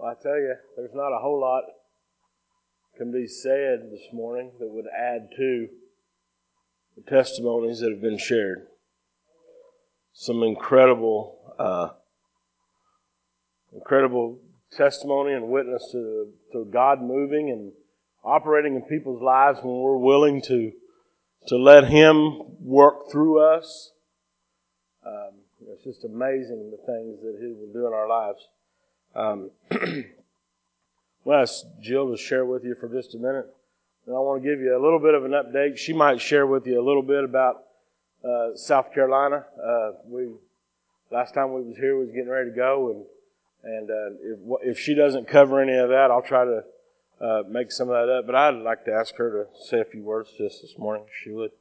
Well, I tell you, there's not a whole lot can be said this morning that would add to the testimonies that have been shared. Some incredible testimony and witness to God moving and operating in people's lives when we're willing to let Him work through us. It's just amazing the things that He will do in our lives. Well, I'll ask Jill to share with you for just a minute. And I want to give you a little bit of an update. She might share with you a little bit about South Carolina. Last time we was here, we was getting ready to go, and if she doesn't cover any of that, I'll try to make some of that up. But I'd like to ask her to say a few words to us this morning, if she would.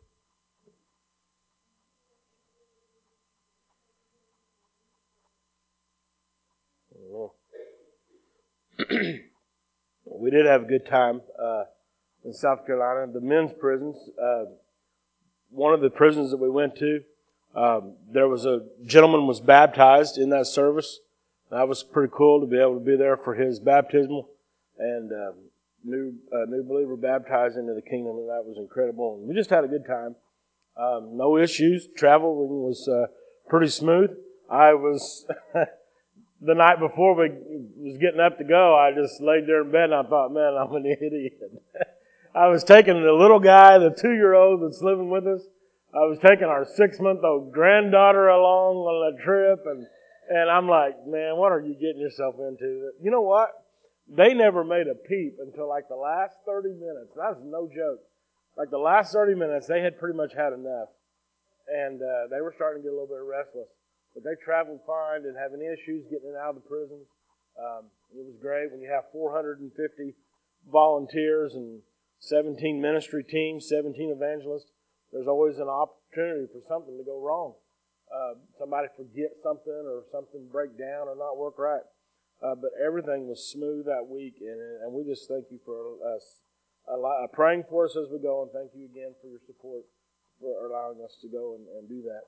We did have a good time in South Carolina. The men's prisons, one of the prisons that we went to, there was a gentleman was baptized in that service. That was pretty cool to be able to be there for his baptismal and new believer baptized into the kingdom, and that was incredible. And we just had a good time. No issues. Traveling was pretty smooth. I was the night before we was getting up to go, I just laid there in bed and I thought, man, I'm an idiot. I was taking the little guy, the 2-year-old that's living with us. I was taking our 6-month-old granddaughter along on a trip, and I'm like, man, what are you getting yourself into? You know what? They never made a peep until like the last 30 minutes. That's no joke. Like the last 30 minutes, they had pretty much had enough. And they were starting to get a little bit restless. But they traveled fine, didn't have any issues getting out of the prisons. It was great when you have 450 volunteers and 17 ministry teams, 17 evangelists. There's always an opportunity for something to go wrong. Somebody forget something or something break down or not work right. But everything was smooth that week, and we just thank you for praying for us as we go, and thank you again for your support for allowing us to go and do that.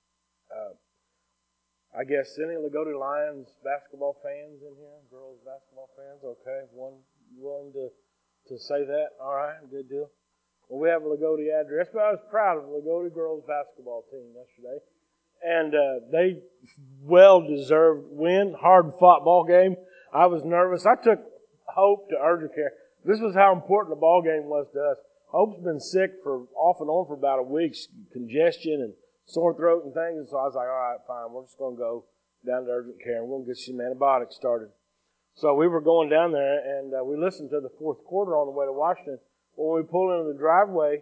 I guess any Lagodi Lions basketball fans in here? Girls basketball fans? Okay. One willing to say that? All right. Good deal. Well, we have a Lagodi address, but I was proud of the Lagodi girls basketball team yesterday. And they well-deserved win. Hard-fought ball game. I was nervous. I took Hope to urgent care. This was how important the ball game was to us. Hope's been sick for off and on for about a week. Congestion and sore throat and things. And so I was like, all right, fine. We're just going to go down to urgent care and we'll get some antibiotics started. So we were going down there and we listened to the fourth quarter on the way to Washington. When we pulled into the driveway,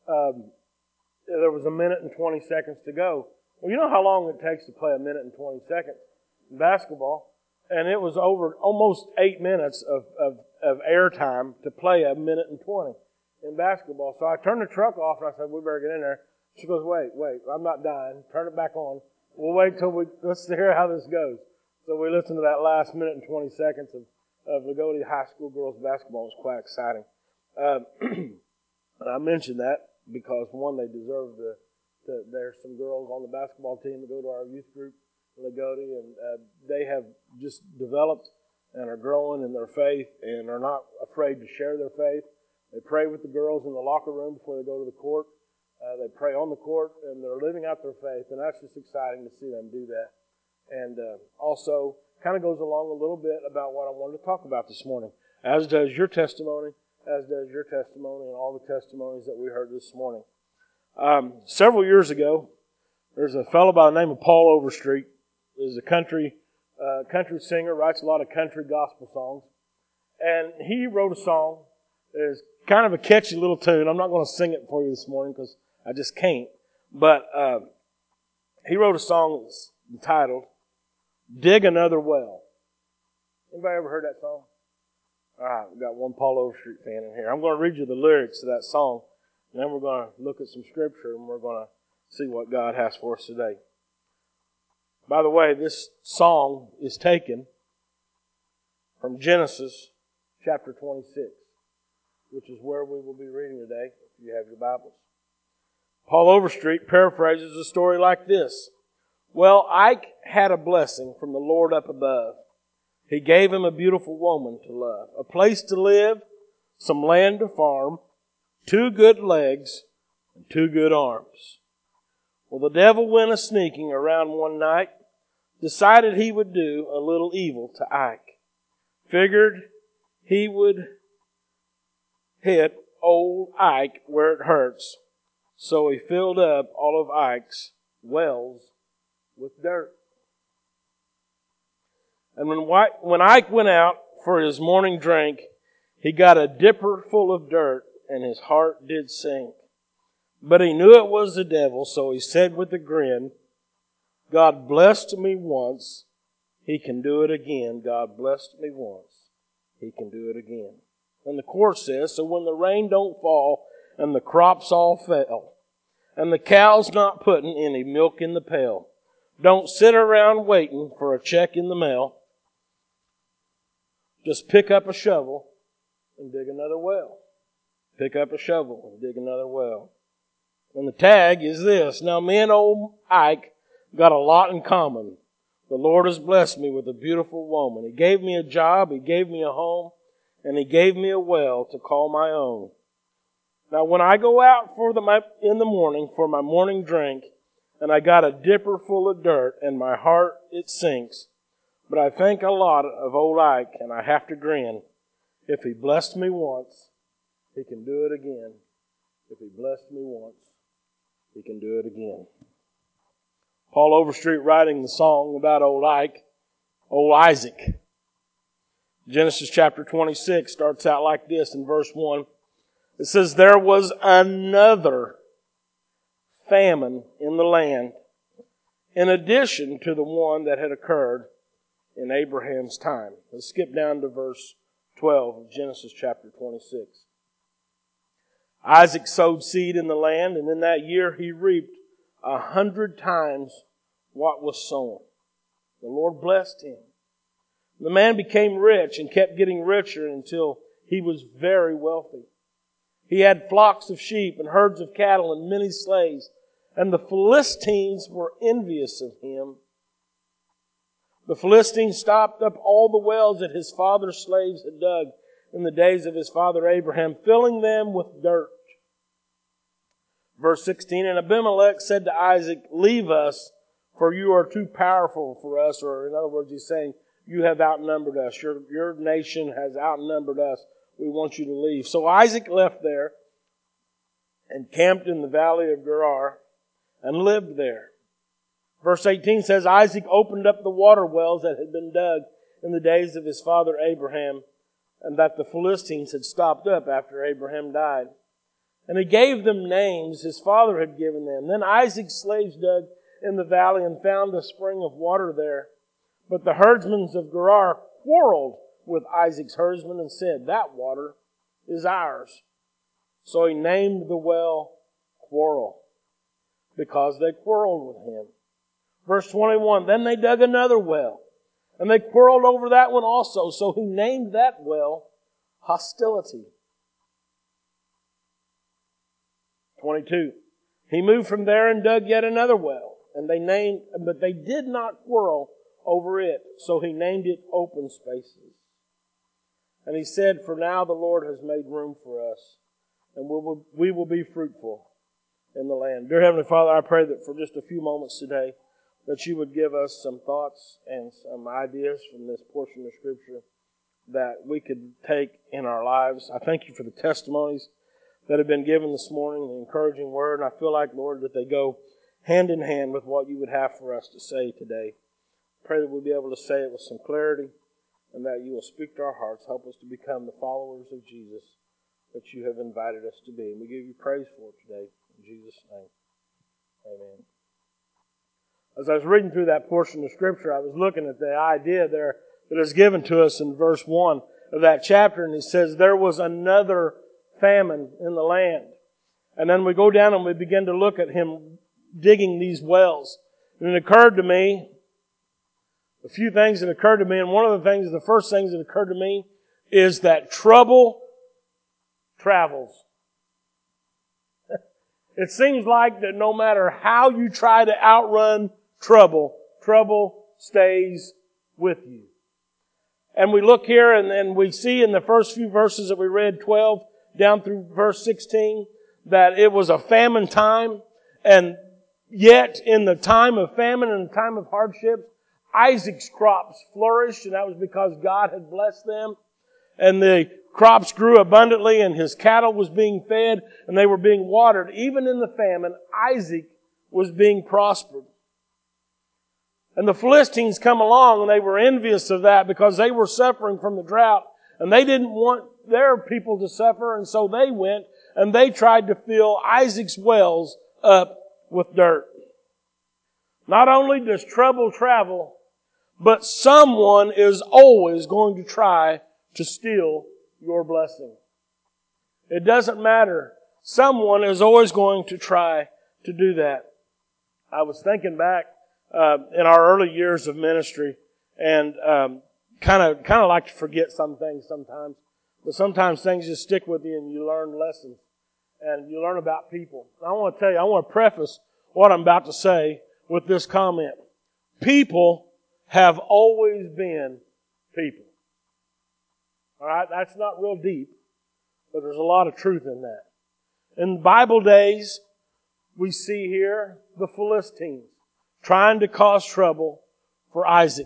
there was 1 minute and 20 seconds to go. Well, you know how long it takes to play 1 minute and 20 seconds in basketball? And it was over almost 8 minutes of air time to play 1 minute and 20 in basketball. So I turned the truck off and I said, we better get in there. She goes, wait, I'm not dying. Turn it back on. We'll wait till let's hear how this goes. So we listened to that last minute and 20 seconds of Lagodi High School girls basketball. It was quite exciting. And I mentioned that because, one, they deserve there's some girls on the basketball team that go to our youth group in Lagodi, and they have just developed and are growing in their faith and are not afraid to share their faith. They pray with the girls in the locker room before they go to the court. They pray on the court, and they're living out their faith, and that's just exciting to see them do that. And also kind of goes along a little bit about what I wanted to talk about this morning, as does your testimony, and all the testimonies that we heard this morning. Several years ago, there's a fellow by the name of Paul Overstreet. He's a country singer, writes a lot of country gospel songs. And he wrote a song that is kind of a catchy little tune. I'm not going to sing it for you this morning because I just can't. But he wrote a song that's entitled, Dig Another Well. Anybody ever heard that song? All right, we've got one Paul Overstreet fan in here. I'm going to read you the lyrics to that song, and then we're going to look at some scripture, and we're going to see what God has for us today. By the way, this song is taken from Genesis chapter 26, which is where we will be reading today, if you have your Bibles. Paul Overstreet paraphrases the story like this. Well, Ike had a blessing from the Lord up above. He gave him a beautiful woman to love, a place to live, some land to farm, 2 good legs, and 2 good arms. Well, the devil went a-sneaking around one night, decided he would do a little evil to Ike. Figured he would hit old Ike where it hurts, so he filled up all of Ike's wells with dirt. And when Ike went out for his morning drink, he got a dipper full of dirt, and his heart did sink. But he knew it was the devil, so he said with a grin, God blessed me once, He can do it again. God blessed me once, He can do it again. And the chorus says, so when the rain don't fall, and the crops all fail, and the cow's not putting any milk in the pail, don't sit around waiting for a check in the mail. Just pick up a shovel and dig another well. Pick up a shovel and dig another well. And the tag is this. Now me and old Ike got a lot in common. The Lord has blessed me with a beautiful woman. He gave me a job, He gave me a home, and He gave me a well to call my own. Now when I go out in the morning for my morning drink, and I got a dipper full of dirt, and my heart it sinks, but I think a lot of old Ike, and I have to grin. If He blessed me once, He can do it again. If He blessed me once, He can do it again. Paul Overstreet writing the song about old Isaac. Genesis chapter 26 starts out like this in verse 1. It says, there was another famine in the land in addition to the one that had occurred in Abraham's time. Let's skip down to verse 12 of Genesis chapter 26. Isaac sowed seed in the land, and in that year he reaped 100 times what was sown. The Lord blessed him. The man became rich and kept getting richer until he was very wealthy. He had flocks of sheep and herds of cattle and many slaves, and the Philistines were envious of him. The Philistines stopped up all the wells that his father's slaves had dug in the days of his father Abraham, filling them with dirt. Verse 16, and Abimelech said to Isaac, leave us, for you are too powerful for us. Or in other words, he's saying, you have outnumbered us. Your nation has outnumbered us. We want you to leave. So Isaac left there and camped in the valley of Gerar and lived there. Verse 18 says, Isaac opened up the water wells that had been dug in the days of his father Abraham, and that the Philistines had stopped up after Abraham died. And he gave them names his father had given them. Then Isaac's slaves dug in the valley and found a spring of water there. But the herdsmen of Gerar quarreled with Isaac's herdsmen and said, that water is ours. So he named the well Quarrel, because they quarreled with him. Verse 21, then they dug another well, and they quarreled over that one also. So he named that well Hostility. 22, he moved from there and dug yet another well, but they did not quarrel over it. So he named it Open Spaces. And he said, for now the Lord has made room for us, and we will be fruitful in the land. Dear Heavenly Father, I pray that for just a few moments today, that you would give us some thoughts and some ideas from this portion of Scripture that we could take in our lives. I thank you for the testimonies that have been given this morning, the encouraging word, and I feel like, Lord, that they go hand in hand with what you would have for us to say today. Pray that we'll be able to say it with some clarity, and that you will speak to our hearts. Help us to become the followers of Jesus that you have invited us to be. And we give you praise for it today. In Jesus' name, amen. As I was reading through that portion of Scripture, I was looking at the idea there that is given to us in verse 1 of that chapter, and it says, there was another famine in the land. And then we go down and we begin to look at him digging these wells. And it occurred to me, a few things that occurred to me, and one of the first things that occurred to me is that trouble travels. It seems like that no matter how you try to outrun trouble, trouble stays with you. And we look here and we see in the first few verses that we read, 12 down through verse 16, that it was a famine time. And yet in the time of famine and the time of hardship, Isaac's crops flourished, and that was because God had blessed them. And the crops grew abundantly, and his cattle was being fed, and they were being watered. Even in the famine, Isaac was being prospered. And the Philistines come along, and they were envious of that because they were suffering from the drought, and they didn't want their people to suffer, and so they went and they tried to fill Isaac's wells up with dirt. Not only does trouble travel, but someone is always going to try to steal your blessing. It doesn't matter. Someone is always going to try to do that. I was thinking back in our early years of ministry, and kind of like to forget some things sometimes. But sometimes things just stick with you, and you learn lessons, and you learn about people. I want to tell you, I want to preface what I'm about to say with this comment. People have always been people. All right, that's not real deep, but there's a lot of truth in that. In Bible days, we see here the Philistines trying to cause trouble for Isaac.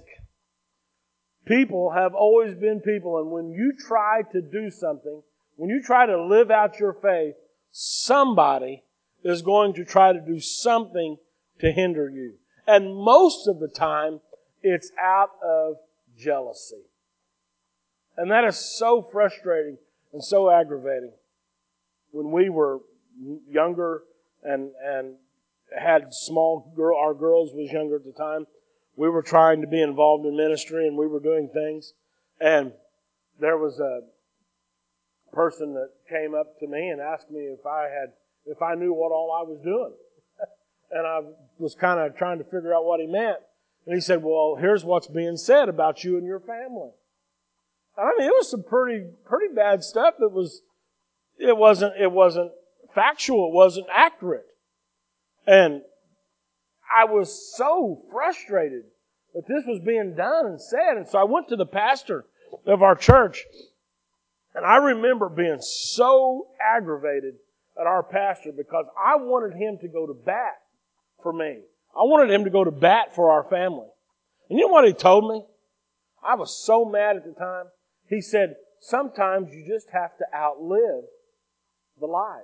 People have always been people, and when you try to do something, when you try to live out your faith, somebody is going to try to do something to hinder you. And most of the time, it's out of jealousy. And that is so frustrating and so aggravating. When we were younger and had our girls was younger at the time, we were trying to be involved in ministry and we were doing things. And there was a person that came up to me and asked me if I knew what all I was doing. And I was kind of trying to figure out what he meant. And he said, well, here's what's being said about you and your family. I mean, it was some pretty bad stuff. It wasn't factual. It wasn't accurate. And I was so frustrated that this was being done and said. And so I went to the pastor of our church. And I remember being so aggravated at our pastor because I wanted him to go to bat for me. I wanted him to go to bat for our family. And you know what he told me? I was so mad at the time. He said, sometimes you just have to outlive the lies.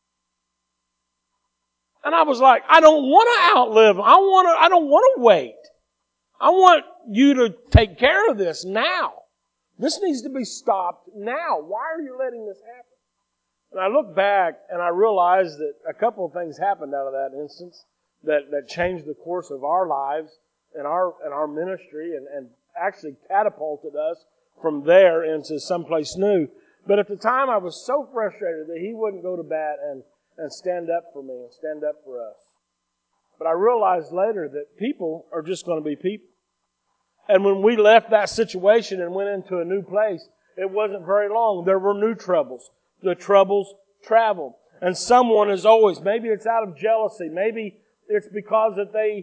And I was like, I don't want to outlive them. I don't want to wait. I want you to take care of this now. This needs to be stopped now. Why are you letting this happen? And I look back and I realized that a couple of things happened out of that instance that changed the course of our lives and our ministry and actually catapulted us from there into someplace new. But at the time I was so frustrated that he wouldn't go to bat and stand up for me and stand up for us. But I realized later that people are just going to be people. And when we left that situation and went into a new place, it wasn't very long. There were new troubles. The troubles traveled. And someone is always, maybe it's out of jealousy, maybe it's because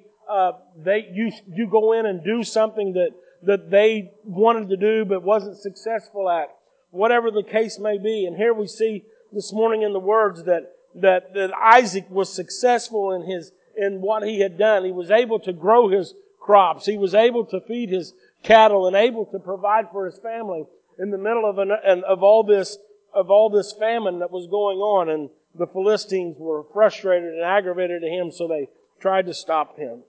that you go in and do something that they wanted to do but wasn't successful at. Whatever the case may be. And here we see this morning in the words that Isaac was successful in what he had done. He was able to grow his crops. He was able to feed his cattle and able to provide for his family in the middle of all this famine that was going on. And the Philistines were frustrated and aggravated at him, so they tried to stop him.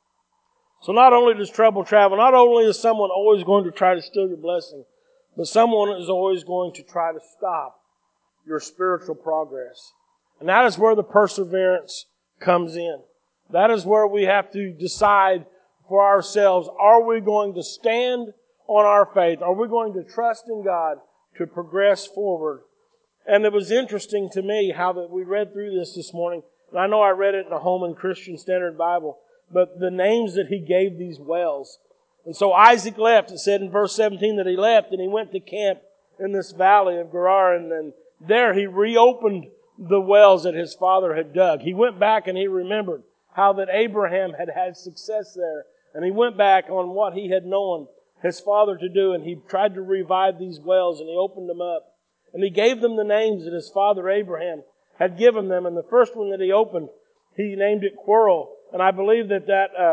So not only does trouble travel, not only is someone always going to try to steal your blessing, but someone is always going to try to stop your spiritual progress. And that is where the perseverance comes in. That is where we have to decide for ourselves, are we going to stand on our faith? Are we going to trust in God to progress forward? And it was interesting to me how that we read through this morning. And I know I read it in a Holman Christian Standard Bible, but the names that he gave these wells. And so Isaac left. It said in verse 17 that he left and he went to camp in this valley of Gerar. And then there he reopened the wells that his father had dug. He went back and he remembered how that Abraham had had success there. And he went back on what he had known. his father to do, and he tried to revive these wells, and he opened them up. And he gave them the names that his father Abraham had given them. And the first one that he opened, he named it Quirrell. And I believe that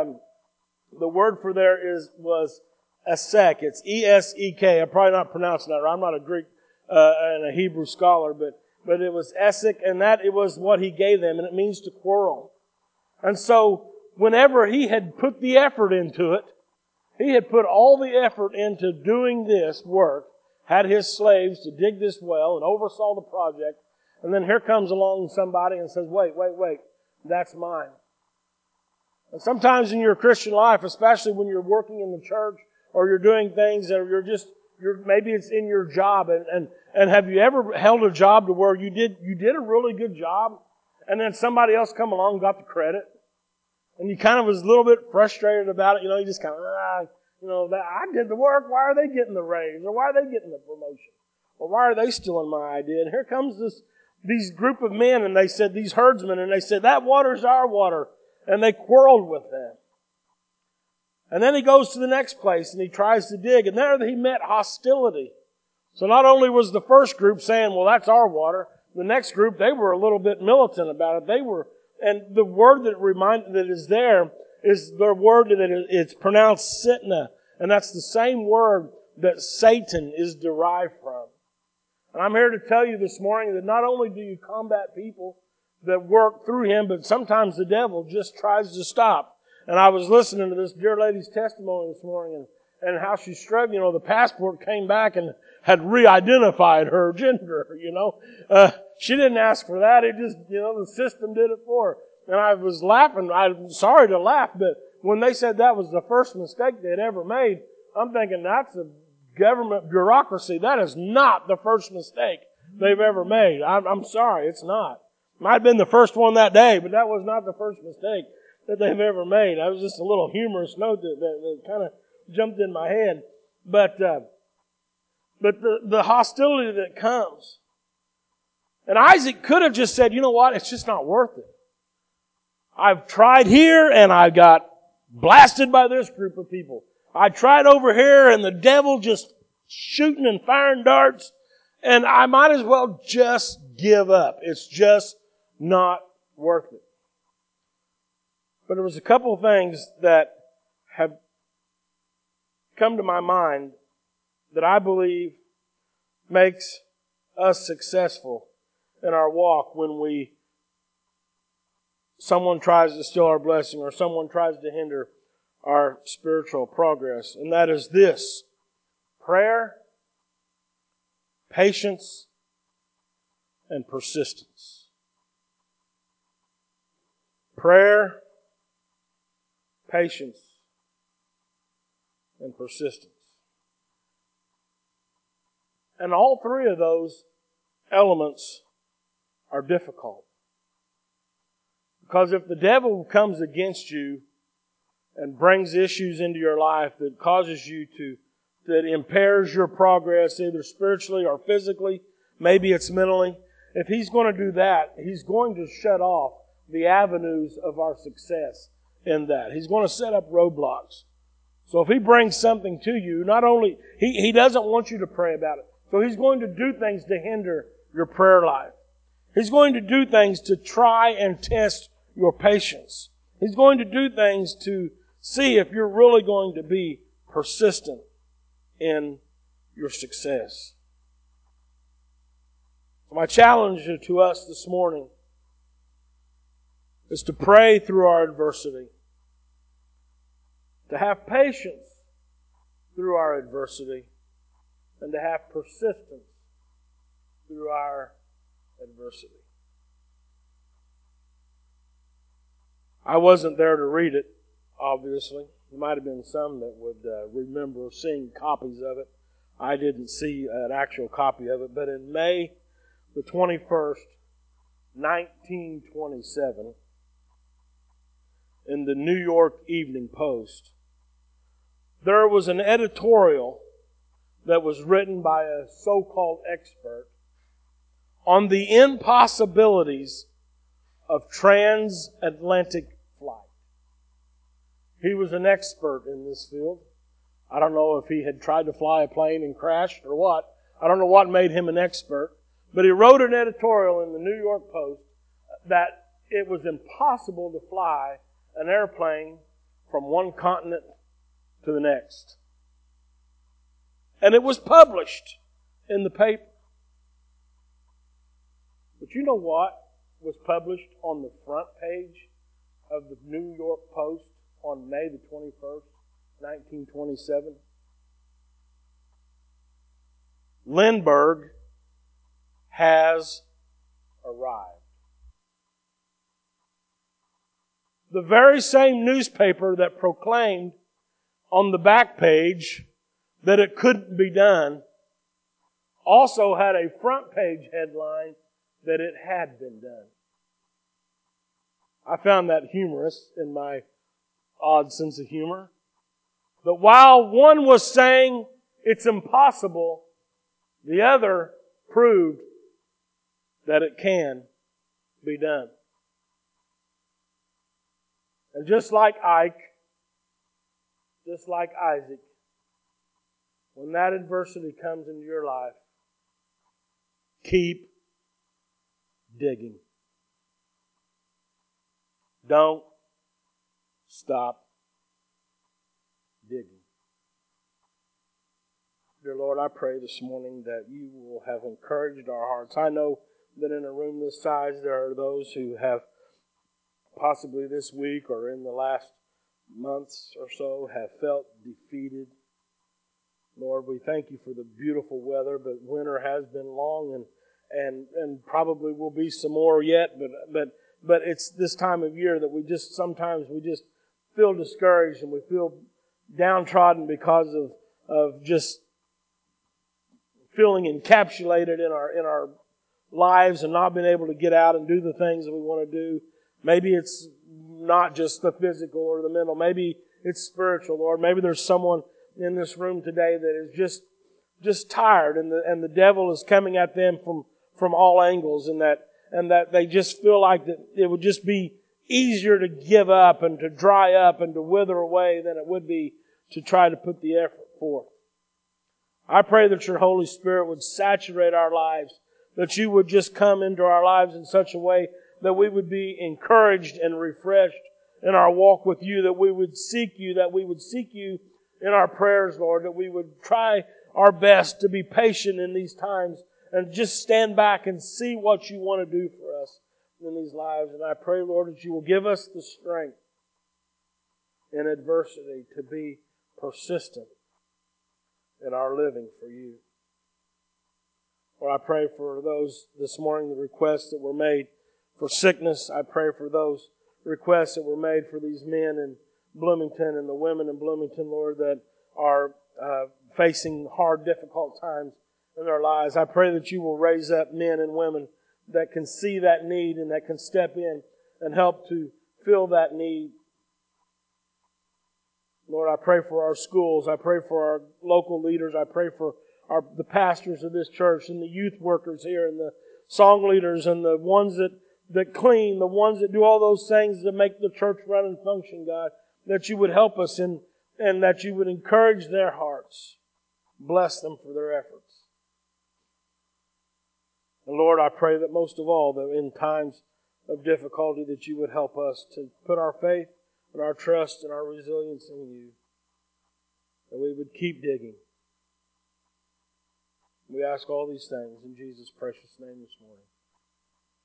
the word for there was Esek. It's E-S-E-K. I'm probably not pronouncing that right. I'm not a Greek and a Hebrew scholar, but it was Esek, and that it was what he gave them, and it means to quarrel. And so, whenever he had put the effort into it, he had put all the effort into doing this work, had his slaves to dig this well and oversaw the project, and then here comes along somebody and says, wait, that's mine. And sometimes in your Christian life, especially when you're working in the church or you're doing things or maybe it's in your job, and have you ever held a job to where you did a really good job and then somebody else come along and got the credit? And you kind of was a little bit frustrated about it. You just kind of, I did the work. Why are they getting the raise? Or why are they getting the promotion? Or why are they stealing my idea? And here comes these group of men, and they said, these herdsmen, and they said, that water's our water. And they quarreled with them. And then he goes to the next place, and he tries to dig. And there he met hostility. So not only was the first group saying, well, that's our water. The next group, they were a little bit militant about it. And the word that is there is the word that it's pronounced Sitna. And that's the same word that Satan is derived from. And I'm here to tell you this morning that not only do you combat people that work through him, but sometimes the devil just tries to stop. And I was listening to this dear lady's testimony this morning and how she's struggling. The passport came back and had re-identified her gender, She didn't ask for that. It just, the system did it for her. And I was laughing. I'm sorry to laugh, but when they said that was the first mistake they'd ever made, I'm thinking that's a government bureaucracy. That is not the first mistake they've ever made. I'm sorry, it's not. Might have been the first one that day, but that was not the first mistake that they've ever made. That was just a little humorous note that kind of jumped in my head. But the hostility that comes. And Isaac could have just said, you know what, it's just not worth it. I've tried here and I got blasted by this group of people. I tried over here and the devil just shooting and firing darts, and I might as well just give up. It's just not worth it. But there was a couple of things that have come to my mind that I believe makes us successful in our walk when someone tries to steal our blessing or someone tries to hinder our spiritual progress. And that is this: prayer, patience, and persistence. Prayer, patience, and persistence. And all three of those elements are difficult. Because if the devil comes against you and brings issues into your life that causes you that impairs your progress either spiritually or physically, maybe it's mentally, if he's going to do that, he's going to shut off the avenues of our success in that. He's going to set up roadblocks. So if he brings something to you, not only, he doesn't want you to pray about it. So he's going to do things to hinder your prayer life. He's going to do things to try and test your patience. He's going to do things to see if you're really going to be persistent in your success. So my challenge to us this morning is to pray through our adversity, to have patience through our adversity, and to have persistence through our adversity. I wasn't there to read it, obviously. There might have been some that would remember seeing copies of it. I didn't see an actual copy of it, but in May the 21st, 1927, in the New York Evening Post, there was an editorial that was written by a so-called expert on the impossibilities of transatlantic flight. He was an expert in this field. I don't know if he had tried to fly a plane and crashed or what. I don't know what made him an expert. But he wrote an editorial in the New York Post that it was impossible to fly an airplane from one continent to the next. And it was published in the paper. But you know what was published on the front page of the New York Post on May the 21st, 1927? Lindbergh has arrived. The very same newspaper that proclaimed on the back page that it couldn't be done also had a front page headline that it had been done. I found that humorous in my odd sense of humor. But while one was saying it's impossible, the other proved that it can be done. And just like Ike, just like Isaac, when that adversity comes into your life, keep digging. Don't stop digging. Dear Lord, I pray this morning that you will have encouraged our hearts. I know that in a room this size there are those who have possibly this week or in the last months or so have felt defeated. Lord, we thank you for the beautiful weather, but winter has been long and probably will be some more yet, but it's this time of year that we just feel discouraged and we feel downtrodden because of just feeling encapsulated in our lives and not being able to get out and do the things that we want to do. Maybe it's not just the physical or the mental. Maybe it's spiritual, Lord. Maybe there's someone in this room today that is just tired and the devil is coming at them from all angles and that they just feel like that it would just be easier to give up and to dry up and to wither away than it would be to try to put the effort forth. I pray that your Holy Spirit would saturate our lives, that you would just come into our lives in such a way that we would be encouraged and refreshed in our walk with you, that we would seek you in our prayers, Lord, that we would try our best to be patient in these times and just stand back and see what you want to do for us in these lives. And I pray, Lord, that you will give us the strength in adversity to be persistent in our living for you. Lord, I pray for those this morning, the requests that were made for sickness. I pray for those requests that were made for these men in Bloomington and the women in Bloomington, Lord, that are facing hard, difficult times in their lives. I pray that you will raise up men and women that can see that need and that can step in and help to fill that need. Lord, I pray for our schools. I pray for our local leaders. I pray for the pastors of this church and the youth workers here and the song leaders and the ones that clean, the ones that do all those things that make the church run and function, God, that you would help us and that you would encourage their hearts. Bless them for their efforts. And Lord, I pray that most of all, that in times of difficulty, that you would help us to put our faith and our trust and our resilience in you. That we would keep digging. We ask all these things in Jesus' precious name this morning.